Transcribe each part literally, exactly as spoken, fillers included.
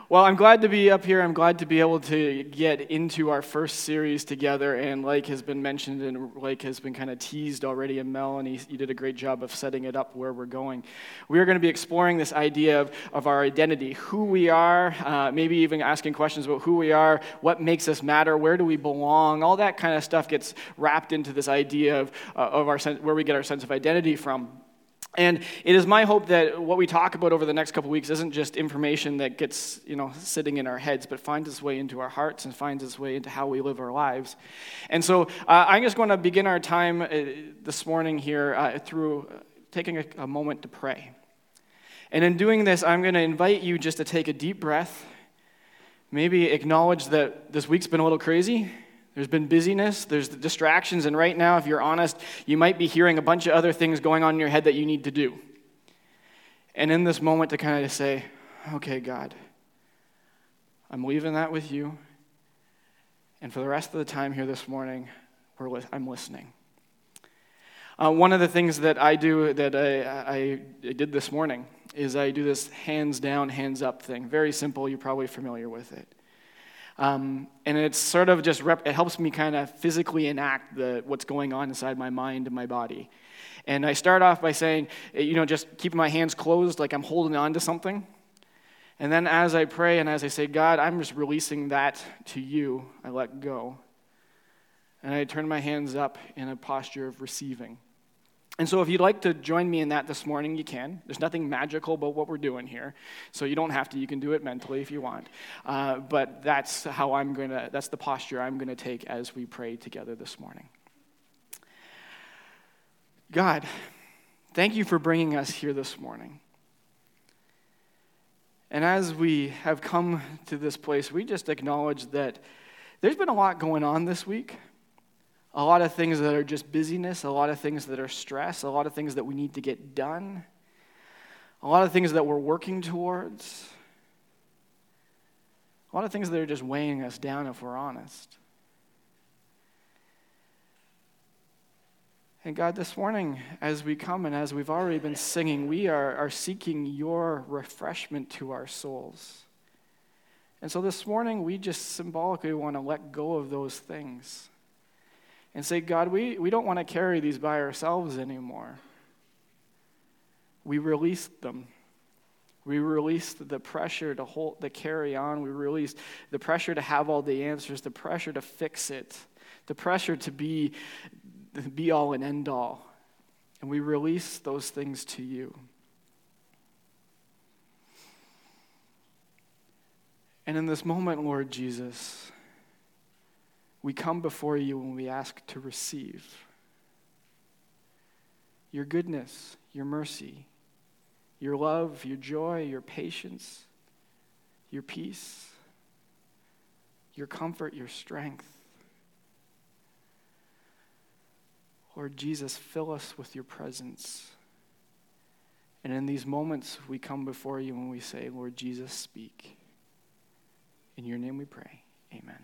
Well, I'm glad to be up here. I'm glad to be able to get into our first series together, and like has been mentioned and like has been kind of teased already, and Mel, and he, you did a great job of setting it up where we're going. We are going to be exploring this idea of, of our identity, who we are, uh, maybe even asking questions about who we are, what makes us matter, where do we belong, all that kind of stuff gets wrapped into this idea of, uh, of our sense, where we get our sense of identity from. And it is my hope that what we talk about over the next couple of weeks isn't just information that gets, you know, sitting in our heads, but finds its way into our hearts and finds its way into how we live our lives. And so uh, I'm just going to begin our time uh, this morning here uh, through taking a, a moment to pray. And in doing this, I'm going to invite you just to take a deep breath, maybe acknowledge that this week's been a little crazy. There's been busyness, there's distractions, and right now, if you're honest, you might be hearing a bunch of other things going on in your head that you need to do. And in this moment to kind of say, okay, God, I'm leaving that with you, and for the rest of the time here this morning, we're li- I'm listening. Uh, one of the things that I do, that I, I, I did this morning, is I do this hands down, hands up thing. Very simple, you're probably familiar with it. Um, and it's sort of just, rep- it helps me kind of physically enact the what's going on inside my mind and my body. And I start off by saying, you know, just keeping my hands closed like I'm holding on to something. And then as I pray and as I say, God, I'm just releasing that to you, I let go. And I turn my hands up in a posture of receiving. And so if you'd like to join me in that this morning, you can. There's nothing magical about what we're doing here. So you don't have to. You can do it mentally if you want. Uh, but that's how I'm going to, that's the posture I'm going to take as we pray together this morning. God, thank you for bringing us here this morning. And as we have come to this place, we just acknowledge that there's been a lot going on this week. A lot of things that are just busyness, a lot of things that are stress, a lot of things that we need to get done, a lot of things that we're working towards, a lot of things that are just weighing us down if we're honest. And God, this morning, as we come and as we've already been singing, we are, are seeking your refreshment to our souls. And so this morning, we just symbolically want to let go of those things. And say, God, we, we don't want to carry these by ourselves anymore. We released them. We released the pressure to hold, to carry on. We released the pressure to have all the answers, the pressure to fix it, the pressure to be the be all and end all. And we release those things to you. And in this moment, Lord Jesus, we come before you and we ask to receive your goodness, your mercy, your love, your joy, your patience, your peace, your comfort, your strength. Lord Jesus, fill us with your presence. And in these moments, we come before you and we say, Lord Jesus, speak. In your name we pray. Amen.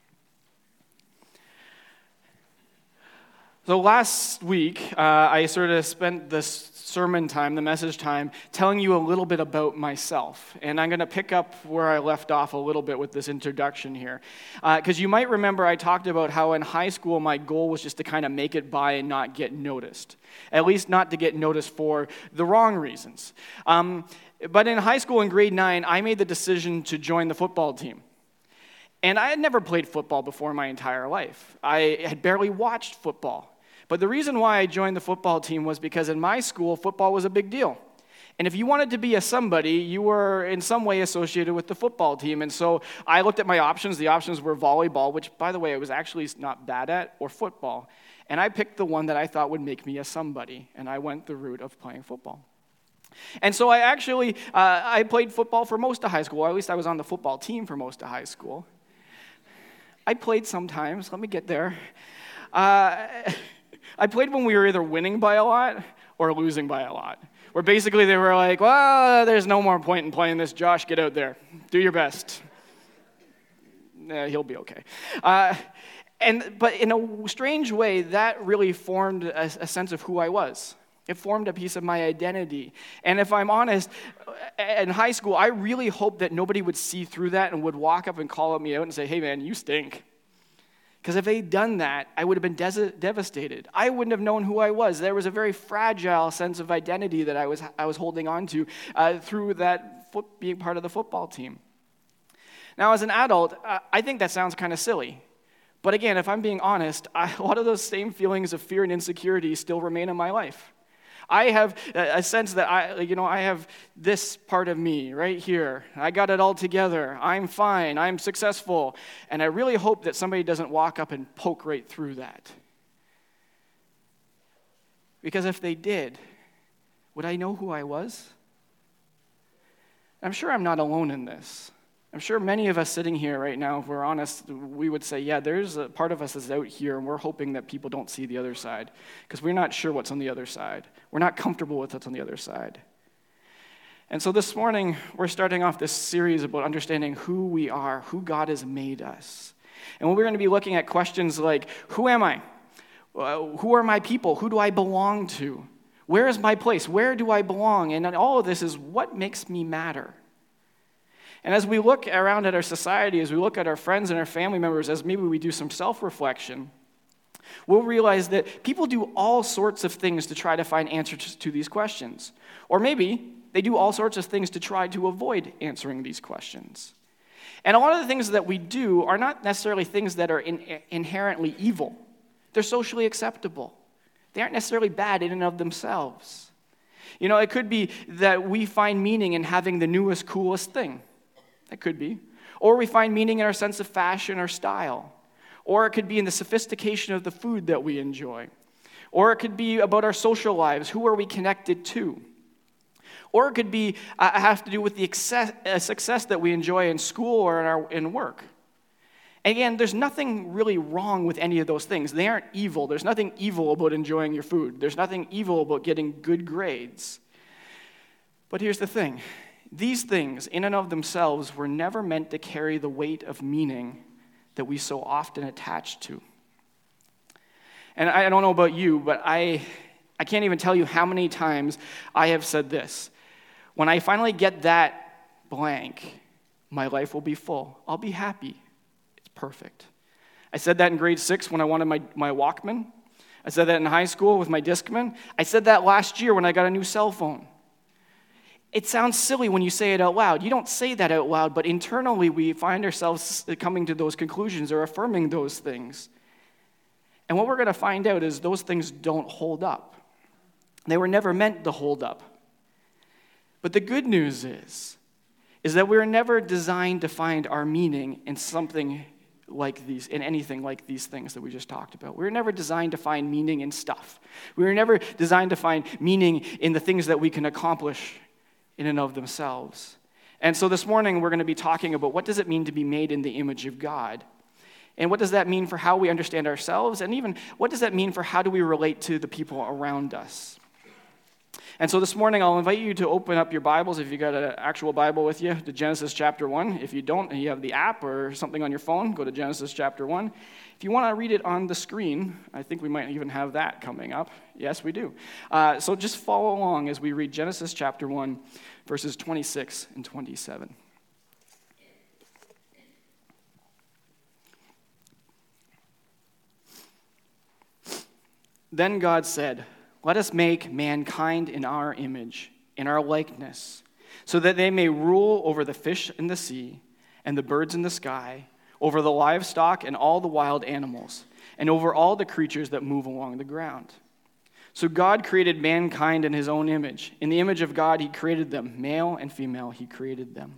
So last week, uh, I sort of spent this sermon time, the message time, telling you a little bit about myself. And I'm going to pick up where I left off a little bit with this introduction here. Because uh, you might remember I talked about how in high school my goal was just to kind of make it by and not get noticed. At least not to get noticed for the wrong reasons. Um, but in high school in grade nine, I made the decision to join the football team. And I had never played football before my entire life. I had barely watched football. But the reason why I joined the football team was because in my school, football was a big deal. And if you wanted to be a somebody, you were in some way associated with the football team. And so I looked at my options. The options were volleyball, which, by the way, I was actually not bad at, or football. And I picked the one that I thought would make me a somebody. And I went the route of playing football. And so I actually, uh, I played football for most of high school. Or at least I was on the football team for most of high school. I played sometimes. Let me get there. Uh... I played when we were either winning by a lot or losing by a lot. Where basically they were like, well, there's no more point in playing this. Josh, get out there. Do your best. Yeah, he'll be okay. Uh, and But in a strange way, that really formed a, a sense of who I was. It formed a piece of my identity. And if I'm honest, in high school, I really hoped that nobody would see through that and would walk up and call me out and say, hey man, you stink. Because if they'd done that, I would have been des- devastated. I wouldn't have known who I was. There was a very fragile sense of identity that I was I was holding on to uh, through that foot, being part of the football team. Now, as an adult, uh, I think that sounds kind of silly. But again, if I'm being honest, I, a lot of those same feelings of fear and insecurity still remain in my life. I have a sense that I, you know, I have this part of me right here. I got it all together. I'm fine. I'm successful. And I really hope that somebody doesn't walk up and poke right through that. Because if they did, would I know who I was? I'm sure I'm not alone in this. I'm sure many of us sitting here right now, if we're honest, we would say, yeah, there's a part of us that's out here, and we're hoping that people don't see the other side, because we're not sure what's on the other side. We're not comfortable with what's on the other side. And so this morning, we're starting off this series about understanding who we are, who God has made us. And we're going to be looking at questions like, who am I? Uh, who are my people? Who do I belong to? Where is my place? Where do I belong? And all of this is what makes me matter. And as we look around at our society, as we look at our friends and our family members, as maybe we do some self-reflection, we'll realize that people do all sorts of things to try to find answers to these questions. Or maybe they do all sorts of things to try to avoid answering these questions. And a lot of the things that we do are not necessarily things that are in, inherently evil. They're socially acceptable. They aren't necessarily bad in and of themselves. You know, it could be that we find meaning in having the newest, coolest thing. That could be. Or we find meaning in our sense of fashion or style. Or it could be in the sophistication of the food that we enjoy. Or it could be about our social lives. Who are we connected to? Or it could be uh, have to do with the excess, uh, success that we enjoy in school or in our in work. Again, there's nothing really wrong with any of those things. They aren't evil. There's nothing evil about enjoying your food. There's nothing evil about getting good grades. But here's the thing. These things, in and of themselves, were never meant to carry the weight of meaning that we so often attach to. And I don't know about you, but I, I can't even tell you how many times I have said this. When I finally get that blank, my life will be full. I'll be happy. It's perfect. I said that in grade six when I wanted my, my Walkman. I said that in high school with my Discman. I said that last year when I got a new cell phone. It sounds silly when you say it out loud. You don't say that out loud, but internally we find ourselves coming to those conclusions or affirming those things. And what we're going to find out is those things don't hold up. They were never meant to hold up. But the good news is, is that we were never designed to find our meaning in something like these, in anything like these things that we just talked about. We were never designed to find meaning in stuff. We were never designed to find meaning in the things that we can accomplish in and of themselves. And so this morning we're going to be talking about what does it mean to be made in the image of God? And what does that mean for how we understand ourselves? And even what does that mean for how do we relate to the people around us? And so this morning I'll invite you to open up your Bibles, if you got an actual Bible with you, to Genesis chapter one. If you don't and you have the app or something on your phone, go to Genesis chapter one. If you want to read it on the screen, I think we might even have that coming up. Yes, we do. Uh, so just follow along as we read Genesis chapter one, verses twenty-six and twenty-seven. Then God said, "Let us make mankind in our image, in our likeness, so that they may rule over the fish in the sea and the birds in the sky, over the livestock and all the wild animals, and over all the creatures that move along the ground." So God created mankind in his own image. In the image of God, he created them. Male and female, he created them.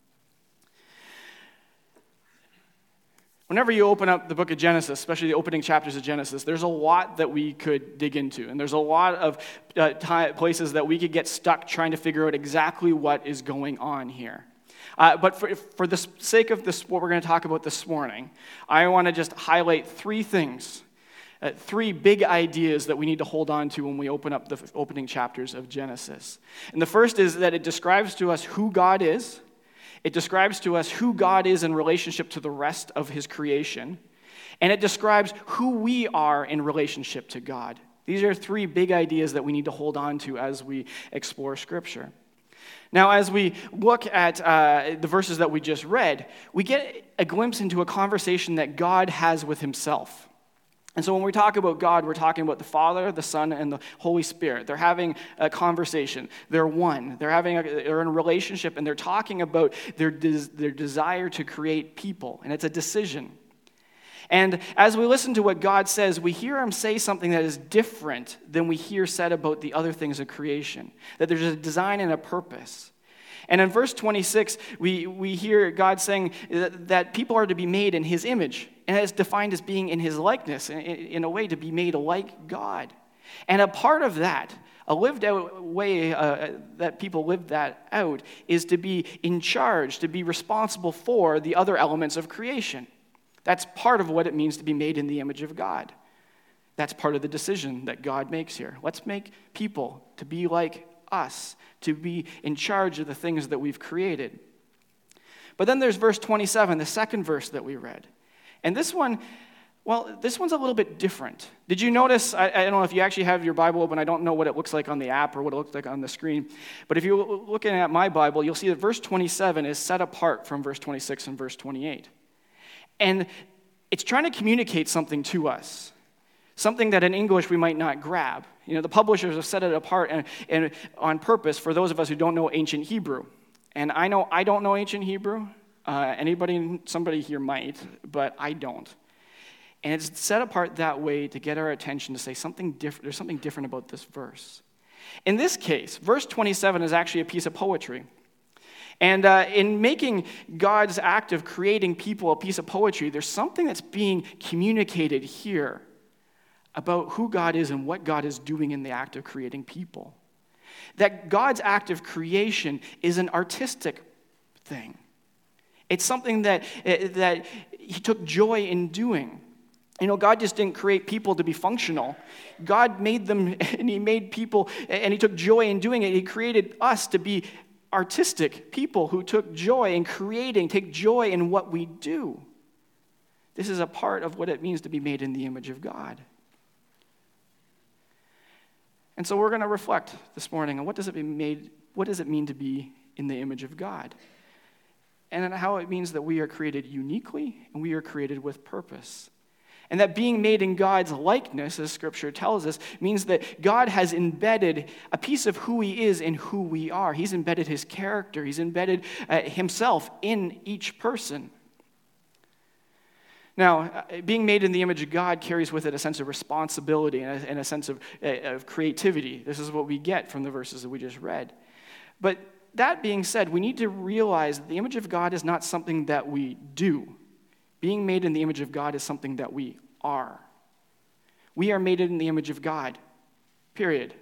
Whenever you open up the book of Genesis, especially the opening chapters of Genesis, there's a lot that we could dig into. And there's a lot of uh, t- places that we could get stuck trying to figure out exactly what is going on here. Uh, but for, for the sake of this, what we're going to talk about this morning, I want to just highlight three things, uh, three big ideas that we need to hold on to when we open up the opening chapters of Genesis. And the first is that it describes to us who God is. It describes to us who God is in relationship to the rest of his creation. And it describes who we are in relationship to God. These are three big ideas that we need to hold on to as we explore Scripture. Now, as we look at uh, the verses that we just read, we get a glimpse into a conversation that God has with himself. And so when we talk about God, we're talking about the Father, the Son, and the Holy Spirit. They're having a conversation. They're one. They're having a, they're in a relationship, and they're talking about their, des, their desire to create people, and it's a decision. And as we listen to what God says, we hear him say something that is different than we hear said about the other things of creation, that there's a design and a purpose. And in verse twenty-six, we, we hear God saying that, that people are to be made in his image, and it's defined as being in his likeness, in, in a way to be made like God. And a part of that, a lived out way uh, that people live that out, is to be in charge, to be responsible for the other elements of creation. That's part of what it means to be made in the image of God. That's part of the decision that God makes here. Let's make people to be like us, to be in charge of the things that we've created. But then there's verse twenty-seven, the second verse that we read. And this one, well, this one's a little bit different. Did you notice, I, I don't know if you actually have your Bible open, I don't know what it looks like on the app or what it looks like on the screen, but if you're looking at my Bible, you'll see that verse twenty-seven is set apart from verse twenty-six and verse twenty-eight. And it's trying to communicate something to us, something that in English we might not grab. You know, the publishers have set it apart and, and on purpose for those of us who don't know ancient Hebrew. And I know I don't know ancient Hebrew. Uh, anybody, somebody here might, but I don't. And it's set apart that way to get our attention to say something different. There's something different about this verse. In this case, verse twenty-seven is actually a piece of poetry. And uh, in making God's act of creating people a piece of poetry, there's something that's being communicated here about who God is and what God is doing in the act of creating people. That God's act of creation is an artistic thing. It's something that, that he took joy in doing. You know, God just didn't create people to be functional. God made them, and he made people, and he took joy in doing it. He created us to be artistic people who took joy in creating, take joy in what we do. This is a part of what it means to be made in the image of God. And so we're going to reflect this morning on what does it be made, what does it mean to be in the image of God? And how it means that we are created uniquely and we are created with purpose. And that being made in God's likeness, as Scripture tells us, means that God has embedded a piece of who he is in who we are. He's embedded his character. He's embedded uh, himself in each person. Now, being made in the image of God carries with it a sense of responsibility and a, and a sense of, uh, of creativity. This is what we get from the verses that we just read. But that being said, we need to realize that the image of God is not something that we do. Being made in the image of God is something that we are. We are made in the image of God, period.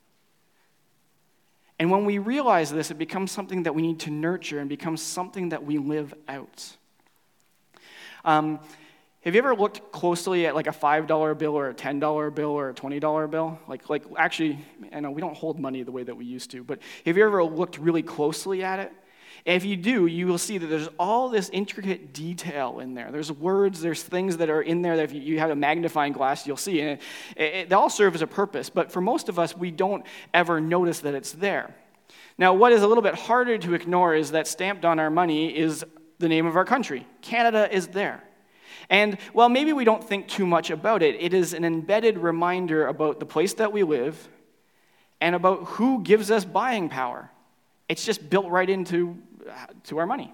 And when we realize this, it becomes something that we need to nurture and becomes something that we live out. Um, have you ever looked closely at like a five dollar bill or a ten dollar bill or a twenty dollar bill? Like, like actually, I know we don't hold money the way that we used to, but have you ever looked really closely at it? If you do, you will see that there's all this intricate detail in there. There's words, there's things that are in there that if you have a magnifying glass, you'll see. And it, it, they all serve as a purpose, but for most of us, we don't ever notice that it's there. Now, what is a little bit harder to ignore is that stamped on our money is the name of our country. Canada is there. And while maybe we don't think too much about it, it is an embedded reminder about the place that we live and about who gives us buying power. It's just built right into to our money.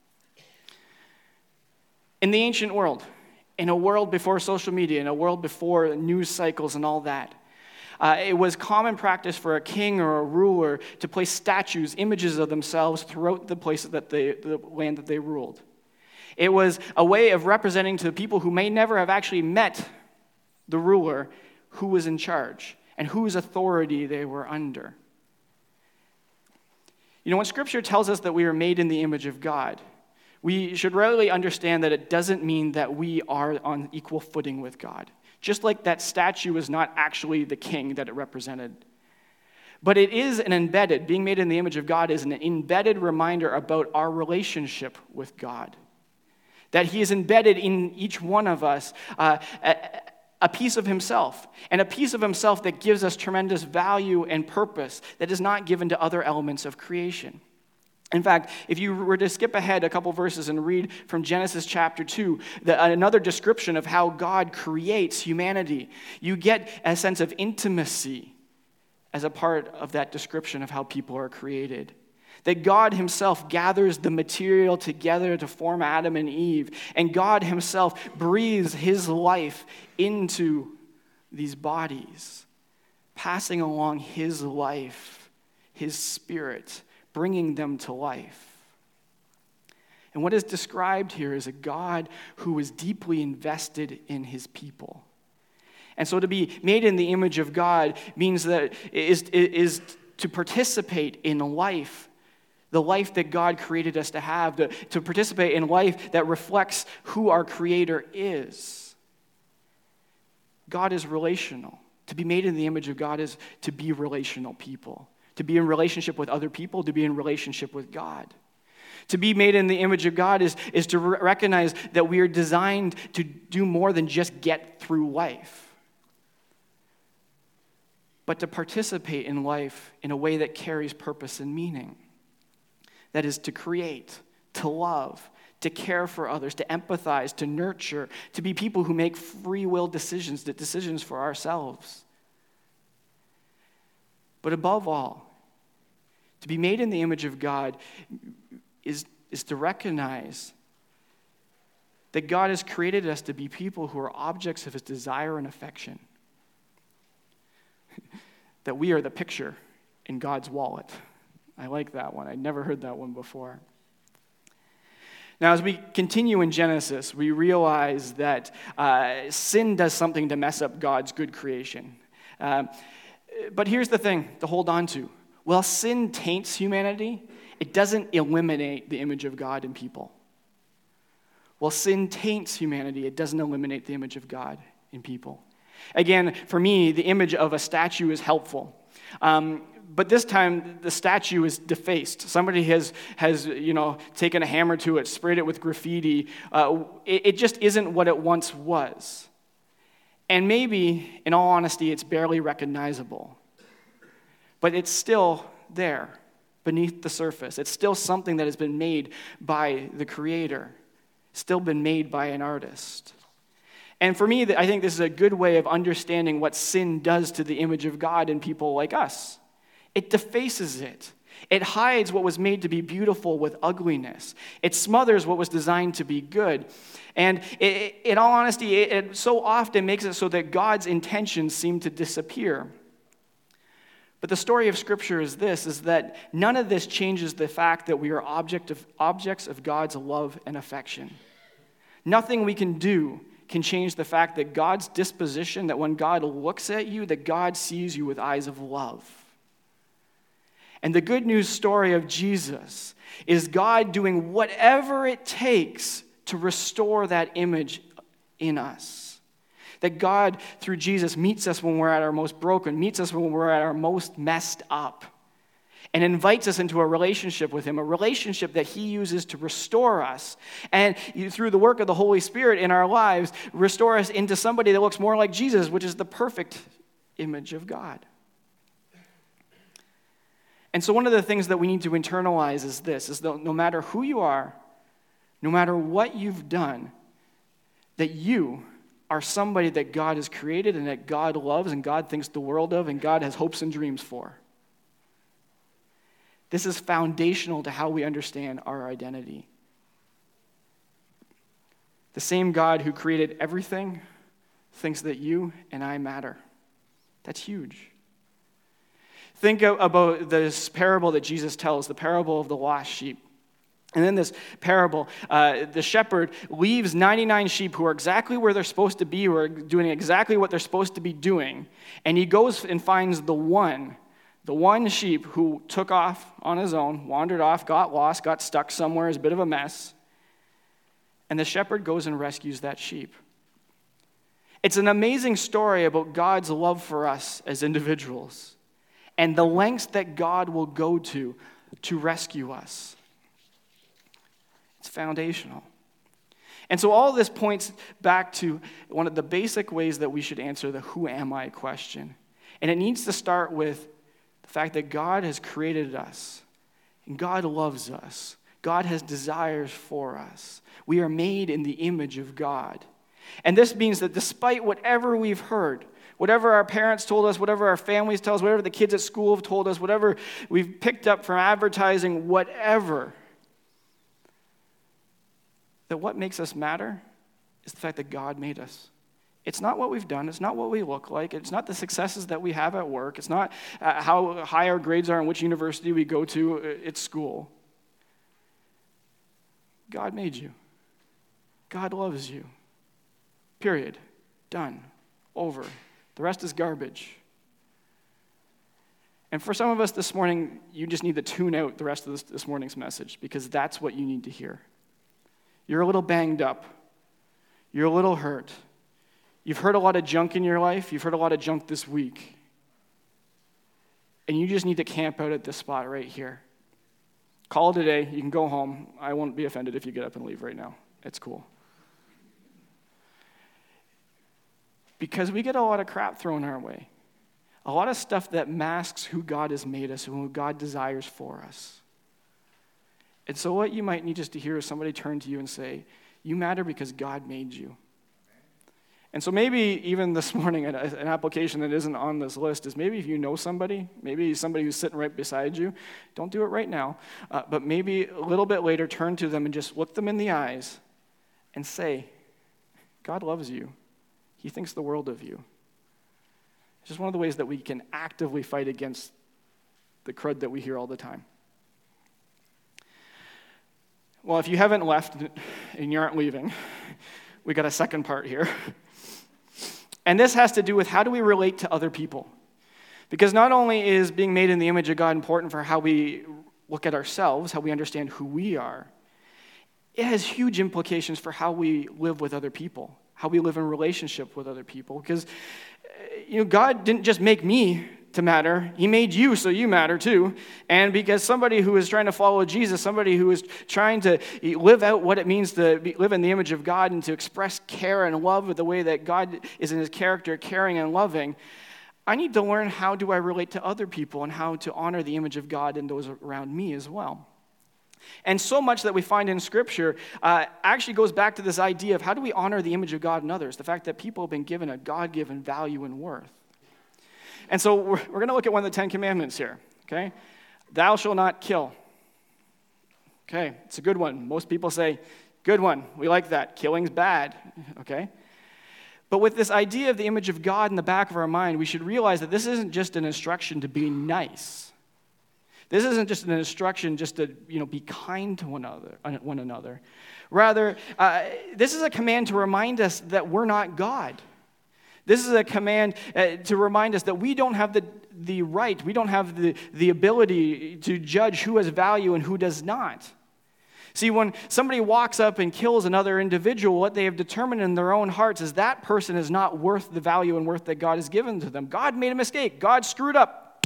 In the ancient world, in a world before social media, in a world before news cycles and all that, uh, it was common practice for a king or a ruler to place statues, images of themselves throughout the place that they, the land that they ruled. It was a way of representing to the people who may never have actually met the ruler who was in charge and whose authority they were under. You know, when Scripture tells us that we are made in the image of God, we should really understand that it doesn't mean that we are on equal footing with God. Just like that statue is not actually the king that it represented. But it is an embedded, being made in the image of God is an embedded reminder about our relationship with God. That he is embedded in each one of us uh, a piece of himself, and a piece of himself that gives us tremendous value and purpose that is not given to other elements of creation. In fact, if you were to skip ahead a couple verses and read from Genesis chapter two, the, another description of how God creates humanity, you get a sense of intimacy as a part of that description of how people are created. That God himself gathers the material together to form Adam and Eve, and God himself breathes his life into these bodies, passing along his life, his spirit, bringing them to life. And what is described here is a God who is deeply invested in his people. And so to be made in the image of God means that is, is to participate in life, the life that God created us to have, to, to participate in life that reflects who our Creator is. God is relational. To be made in the image of God is to be relational people. To be in relationship with other people, to be in relationship with God. To be made in the image of God is, is to re- recognize that we are designed to do more than just get through life, but to participate in life in a way that carries purpose and meaning. That is to create, to love, to care for others, to empathize, to nurture, to be people who make free will decisions, decisions for ourselves. But above all, to be made in the image of God is, is to recognize that God has created us to be people who are objects of his desire and affection. That we are the picture in God's wallet. I like that one. I'd never heard that one before. Now, as we continue in Genesis, we realize that uh, sin does something to mess up God's good creation. Um, but here's the thing to hold on to. While sin taints humanity, it doesn't eliminate the image of God in people. While sin taints humanity, it doesn't eliminate the image of God in people. Again, for me, the image of a statue is helpful. Um, but this time, the statue is defaced. Somebody has, has you know, taken a hammer to it, sprayed it with graffiti. Uh, it, it just isn't what it once was. And maybe, in all honesty, it's barely recognizable. But it's still there, beneath the surface. It's still something that has been made by the Creator, still been made by an artist. And for me, I think this is a good way of understanding what sin does to the image of God in people like us. It defaces it. It hides what was made to be beautiful with ugliness. It smothers what was designed to be good. And it, in all honesty, it, it so often makes it so that God's intentions seem to disappear. But the story of Scripture is this, is that none of this changes the fact that we are object of, objects of God's love and affection. Nothing we can do can change the fact that God's disposition, that when God looks at you, that God sees you with eyes of love. And the good news story of Jesus is God doing whatever it takes to restore that image in us. That God, through Jesus, meets us when we're at our most broken, meets us when we're at our most messed up, and invites us into a relationship with him, a relationship that he uses to restore us. And through the work of the Holy Spirit in our lives, restore us into somebody that looks more like Jesus, which is the perfect image of God. And so one of the things that we need to internalize is this, is that no matter who you are, no matter what you've done, that you are somebody that God has created and that God loves and God thinks the world of and God has hopes and dreams for. This is foundational to how we understand our identity. The same God who created everything thinks that you and I matter. That's huge. Think about this parable that Jesus tells, the parable of the lost sheep. And in this parable, uh, the shepherd leaves ninety-nine sheep who are exactly where they're supposed to be, who are doing exactly what they're supposed to be doing, and he goes and finds the one, the one sheep who took off on his own, wandered off, got lost, got stuck somewhere, is a bit of a mess, and the shepherd goes and rescues that sheep. It's an amazing story about God's love for us as individuals and the lengths that God will go to to rescue us. It's foundational. And so all of this points back to one of the basic ways that we should answer the who am I question. And it needs to start with the fact that God has created us, and God loves us. God has desires for us. We are made in the image of God. And this means that despite whatever we've heard, whatever our parents told us, whatever our families tell us, whatever the kids at school have told us, whatever we've picked up from advertising, whatever, that what makes us matter is the fact that God made us. It's not what we've done. It's not what we look like. It's not the successes that we have at work. It's not uh, how high our grades are and which university we go to at school. God made you. God loves you. Period. Done. Over. The rest is garbage. And for some of us this morning, you just need to tune out the rest of this, this morning's message, because that's what you need to hear. You're a little banged up. You're a little hurt. You've heard a lot of junk in your life. You've heard a lot of junk this week. And you just need to camp out at this spot right here. Call it a day. You can go home. I won't be offended if you get up and leave right now. It's cool. Because we get a lot of crap thrown our way. A lot of stuff that masks who God has made us and who God desires for us. And so what you might need just to hear is somebody turn to you and say, you matter because God made you. And so maybe even this morning, an application that isn't on this list is maybe if you know somebody, maybe somebody who's sitting right beside you, don't do it right now, uh, but maybe a little bit later, turn to them and just look them in the eyes and say, God loves you. He thinks the world of you. It's just one of the ways that we can actively fight against the crud that we hear all the time. Well, if you haven't left and you aren't leaving, we got a second part here. And this has to do with how do we relate to other people? Because not only is being made in the image of God important for how we look at ourselves, how we understand who we are, it has huge implications for how we live with other people, how we live in relationship with other people. Because you know, God didn't just make me to matter. He made you so you matter too. And because somebody who is trying to follow Jesus, somebody who is trying to live out what it means to be, live in the image of God and to express care and love with the way that God is in his character, caring and loving, I need to learn how do I relate to other people and how to honor the image of God in those around me as well. And so much that we find in Scripture uh, actually goes back to this idea of how do we honor the image of God in others, the fact that people have been given a God-given value and worth. And so we're, we're going to look at one of the Ten Commandments here, okay? Thou shalt not kill. Okay, it's a good one. Most people say, good one. We like that. Killing's bad, okay? But with this idea of the image of God in the back of our mind, we should realize that this isn't just an instruction to be nice. This isn't just an instruction just to, you know, be kind to one another. One another. Rather, uh, this is a command to remind us that we're not God. This is a command uh, to remind us that we don't have the, the right, we don't have the, the ability to judge who has value and who does not. See, when somebody walks up and kills another individual, what they have determined in their own hearts is that person is not worth the value and worth that God has given to them. God made a mistake. God screwed up.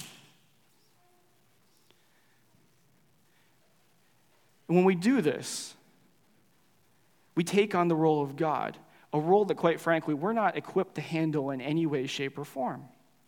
And when we do this, we take on the role of God. A role that, quite frankly, we're not equipped to handle in any way, shape, or form.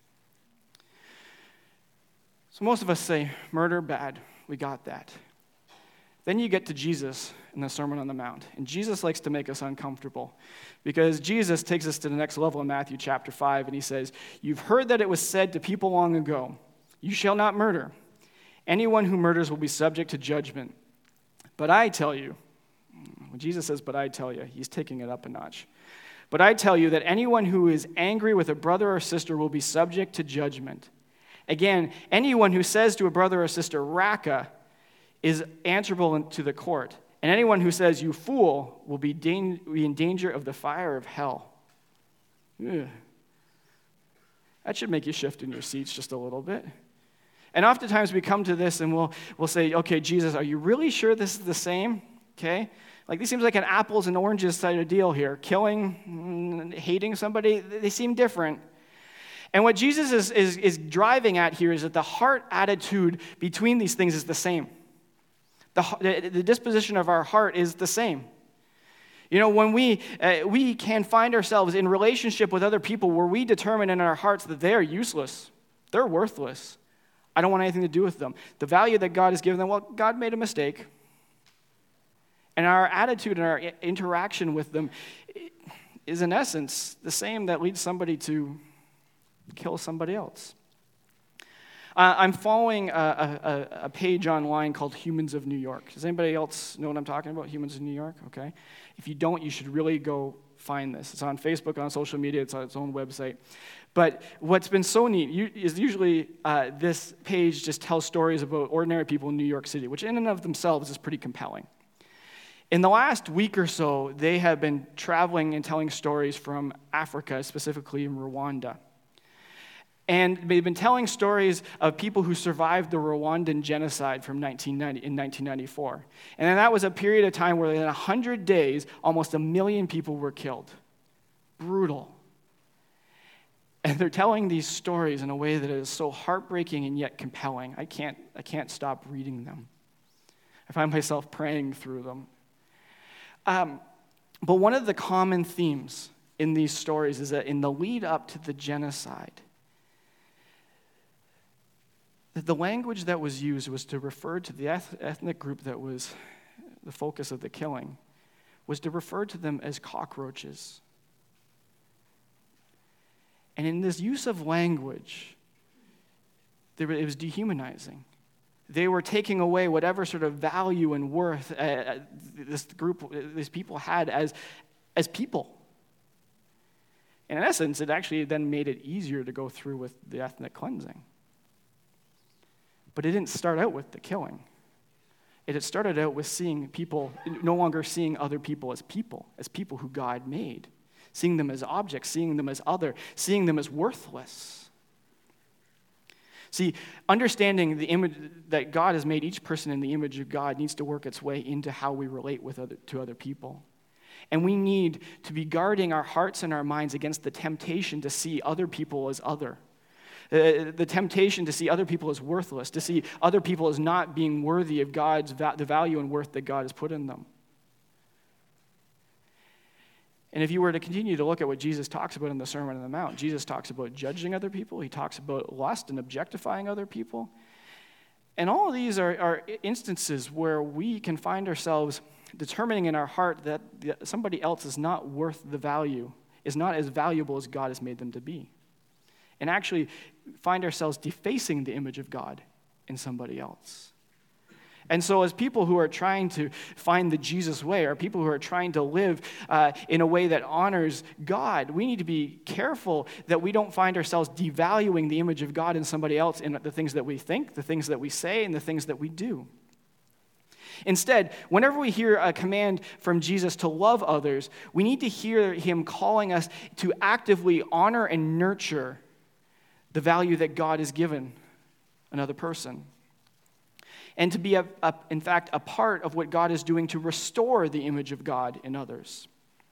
So most of us say, murder, bad. We got that. Then you get to Jesus in the Sermon on the Mount. And Jesus likes to make us uncomfortable because Jesus takes us to the next level in Matthew chapter five, and he says, you've heard that it was said to people long ago, you shall not murder. Anyone who murders will be subject to judgment. But I tell you, when Jesus says, but I tell you, he's taking it up a notch. But I tell you that anyone who is angry with a brother or sister will be subject to judgment. Again, anyone who says to a brother or sister, Raka, is answerable to the court. And anyone who says, you fool, will be, dan- be in danger of the fire of hell. Ugh. That should make you shift in your seats just a little bit. And oftentimes we come to this and we'll, we'll say, okay, Jesus, are you really sure this is the same? Okay? Like, this seems like an apples and oranges side of deal here. Killing, hating somebody, they seem different. And what Jesus is, is, is driving at here is that the heart attitude between these things is the same. The, the, the disposition of our heart is the same. You know, when we uh, we can find ourselves in relationship with other people where we determine in our hearts that they are useless, they're worthless, I don't want anything to do with them. The value that God has given them, well, God made a mistake. And our attitude and our interaction with them is in essence the same that leads somebody to kill somebody else. Uh, I'm following a, a, a page online called Humans of New York. Does anybody else know what I'm talking about, Humans of New York? Okay. If you don't, you should really go find this. It's on Facebook, on social media, it's on its own website. But what's been so neat is usually uh, this page just tells stories about ordinary people in New York City, which in and of themselves is pretty compelling. In the last week or so, they have been traveling and telling stories from Africa, specifically in Rwanda. And they've been telling stories of people who survived the Rwandan genocide from nineteen ninety, in nineteen ninety-four. And then that was a period of time where in one hundred days, almost a million people were killed. Brutal. And they're telling these stories in a way that is so heartbreaking and yet compelling. I can't, I can't stop reading them. I find myself praying through them. Um, but one of the common themes in these stories is that in the lead up to the genocide, that the language that was used was to refer to the ethnic group that was the focus of the killing, was to refer to them as cockroaches. And in this use of language, it was dehumanizing. They were taking away whatever sort of value and worth uh, this group, these people had as, as people. And in essence, it actually then made it easier to go through with the ethnic cleansing. But it didn't start out with the killing. It had started out with seeing people, no longer seeing other people as people, as people who God made, seeing them as objects, seeing them as other, seeing them as worthless. See, understanding the image that God has made each person in the image of God needs to work its way into how we relate with other, to other people. And we need to be guarding our hearts and our minds against the temptation to see other people as other. Uh, the temptation to see other people as worthless, to see other people as not being worthy of God's va- the value and worth that God has put in them. And if you were to continue to look at what Jesus talks about in the Sermon on the Mount, Jesus talks about judging other people. He talks about lust and objectifying other people. And all of these are, are instances where we can find ourselves determining in our heart that somebody else is not worth the value, is not as valuable as God has made them to be. And actually find ourselves defacing the image of God in somebody else. And so as people who are trying to find the Jesus way, or people who are trying to live uh, in a way that honors God, we need to be careful that we don't find ourselves devaluing the image of God in somebody else in the things that we think, the things that we say, and the things that we do. Instead, whenever we hear a command from Jesus to love others, we need to hear him calling us to actively honor and nurture the value that God has given another person. And to be, a, a, in fact, a part of what God is doing to restore the image of God in others.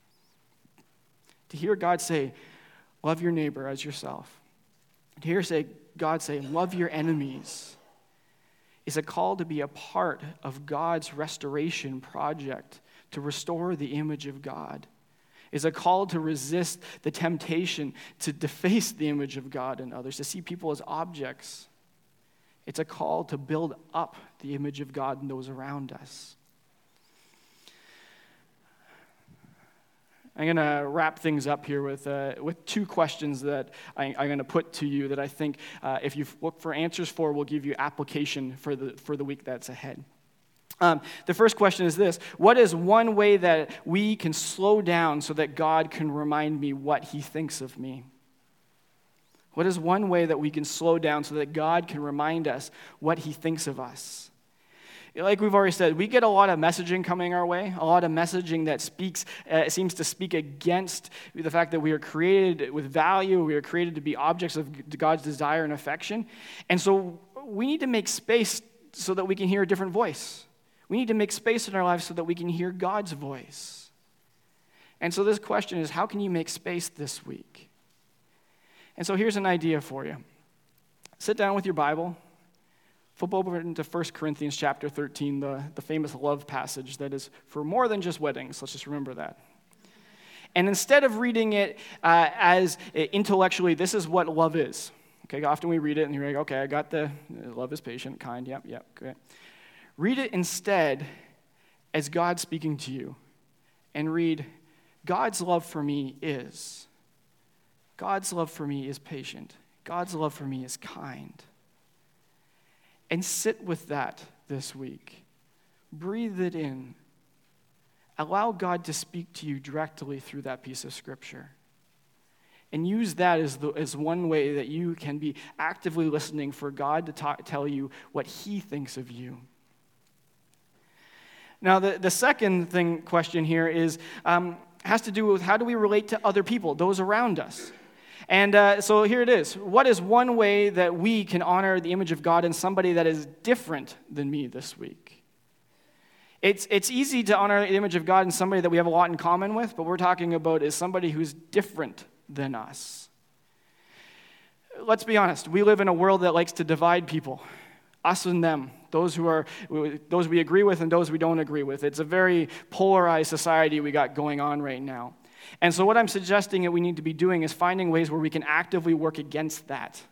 To hear God say, love your neighbor as yourself. To hear say, God say, love your enemies, is a call to be a part of God's restoration project to restore the image of God. Is a call to resist the temptation to deface the image of God in others, to see people as objects. It's a call to build up the image of God in those around us. I'm going to wrap things up here with uh, with two questions that I, I'm going to put to you that I think uh, if you look for answers for, will give you application for the for the week that's ahead. Um, the first question is this: what is one way that we can slow down so that God can remind me what he thinks of me? What is one way that we can slow down so that God can remind us what he thinks of us? Like we've already said, we get a lot of messaging coming our way, a lot of messaging that speaks, uh, seems to speak against the fact that we are created with value, we are created to be objects of God's desire and affection. And so we need to make space so that we can hear a different voice. We need to make space in our lives so that we can hear God's voice. And so this question is, how can you make space this week? And so here's an idea for you. Sit down with your Bible, Flip over into First Corinthians chapter thirteen, the, the famous love passage that is for more than just weddings. Let's just remember that. And instead of reading it uh, as intellectually, this is what love is. Okay, often we read it and you're like, okay, I got the, love is patient, kind, yep, yep, good. Read it instead as God speaking to you. And read, God's love for me is. God's love for me is patient. God's love for me is kind. And sit with that this week. Breathe it in. Allow God to speak to you directly through that piece of Scripture. And use that as, the, as one way that you can be actively listening for God to talk, tell you what He thinks of you. Now, the, the second thing question here is um, has to do with how do we relate to other people, those around us. And uh, so here it is. What is one way that we can honor the image of God in somebody that is different than me this week? It's, it's easy to honor the image of God in somebody that we have a lot in common with, but what we're talking about is somebody who's different than us. Let's be honest. We live in a world that likes to divide people, us and them. Those who are, those we agree with and those we don't agree with. It's a very polarized society we got going on right now. And so what I'm suggesting that we need to be doing is finding ways where we can actively work against that.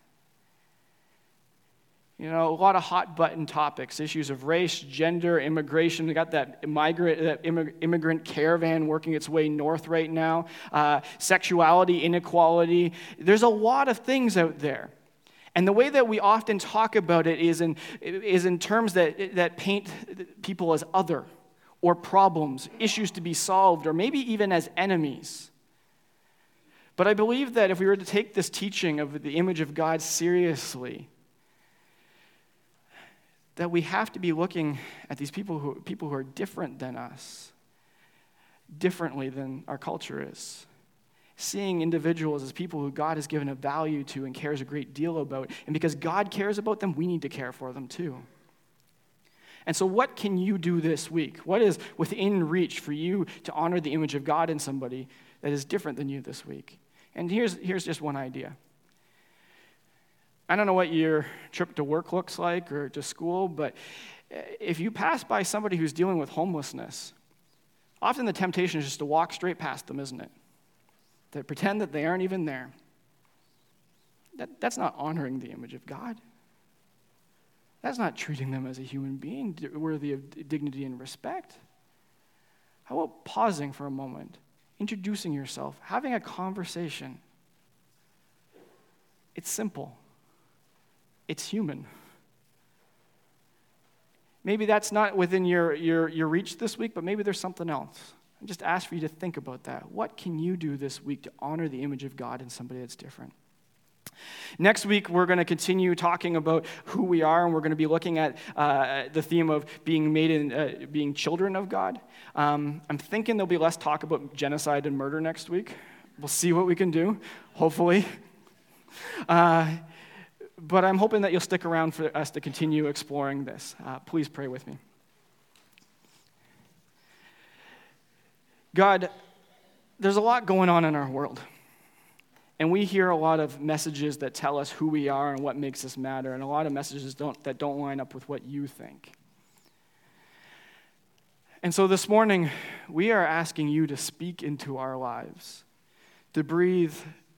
You know, a lot of hot button topics, issues of race, gender, immigration. We got that migrant, that immigrant caravan working its way north right now. Uh, sexuality, inequality. There's a lot of things out there. And the way that we often talk about it is in, is in terms that, that paint people as other, or problems, issues to be solved, or maybe even as enemies. But I believe that if we were to take this teaching of the image of God seriously, that we have to be looking at these people who, people who are different than us, differently than our culture is. Seeing individuals as people who God has given a value to and cares a great deal about. And because God cares about them, we need to care for them too. And so what can you do this week? What is within reach for you to honor the image of God in somebody that is different than you this week? And here's, here's just one idea. I don't know what your trip to work looks like or to school, but if you pass by somebody who's dealing with homelessness, often the temptation is just to walk straight past them, isn't it? To pretend that they aren't even there. That, that's not honoring the image of God. That's not treating them as a human being worthy of dignity and respect. How about pausing for a moment, introducing yourself, having a conversation? It's simple. It's human. Maybe that's not within your, your, your reach this week, but maybe there's something else. I just ask for you to think about that. What can you do this week to honor the image of God in somebody that's different? Next week, we're going to continue talking about who we are, and we're going to be looking at uh, the theme of being made in, uh, being children of God. Um, I'm thinking there'll be less talk about genocide and murder next week. We'll see what we can do, hopefully. Uh, but I'm hoping that you'll stick around for us to continue exploring this. Uh, please pray with me. God, there's a lot going on in our world. And we hear a lot of messages that tell us who we are and what makes us matter, and a lot of messages don't, that don't line up with what you think. And so this morning, we are asking you to speak into our lives, to breathe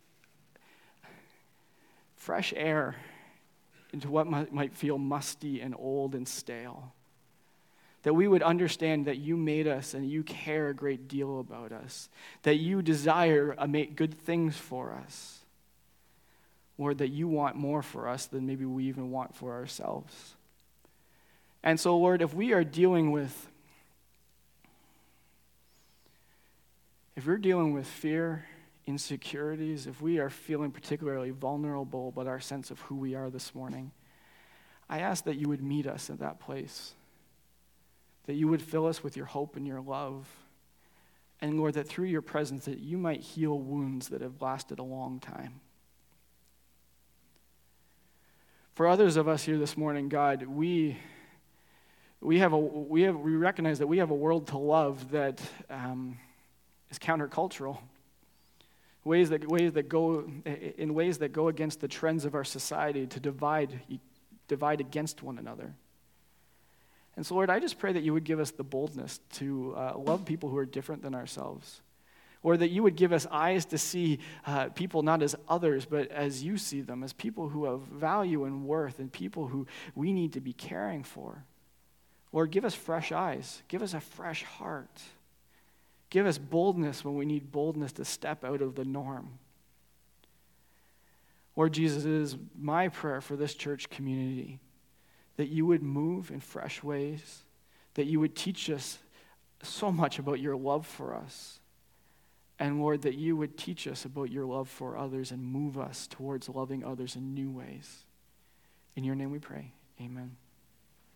fresh air into what might feel musty and old and stale. That we would understand that you made us and you care a great deal about us. That you desire good things for us. Lord, that you want more for us than maybe we even want for ourselves. And so, Lord, if we are dealing with, if we're dealing with fear, insecurities, if we are feeling particularly vulnerable about our sense of who we are this morning, I ask that you would meet us at that place. That you would fill us with your hope and your love. And Lord, that through your presence, that you might heal wounds that have lasted a long time. For others of us here this morning, God, we we have a we have we recognize that we have a world to love that um, is countercultural. Ways that ways that go in ways that go against the trends of our society to divide divide against one another. And so, Lord, I just pray that you would give us the boldness to uh, love people who are different than ourselves. Or that you would give us eyes to see uh, people not as others, but as you see them, as people who have value and worth and people who we need to be caring for. Lord, give us fresh eyes. Give us a fresh heart. Give us boldness when we need boldness to step out of the norm. Lord Jesus, it is my prayer for this church community that you would move in fresh ways, that you would teach us so much about your love for us. And Lord, that you would teach us about your love for others and move us towards loving others in new ways. In your name we pray. Amen.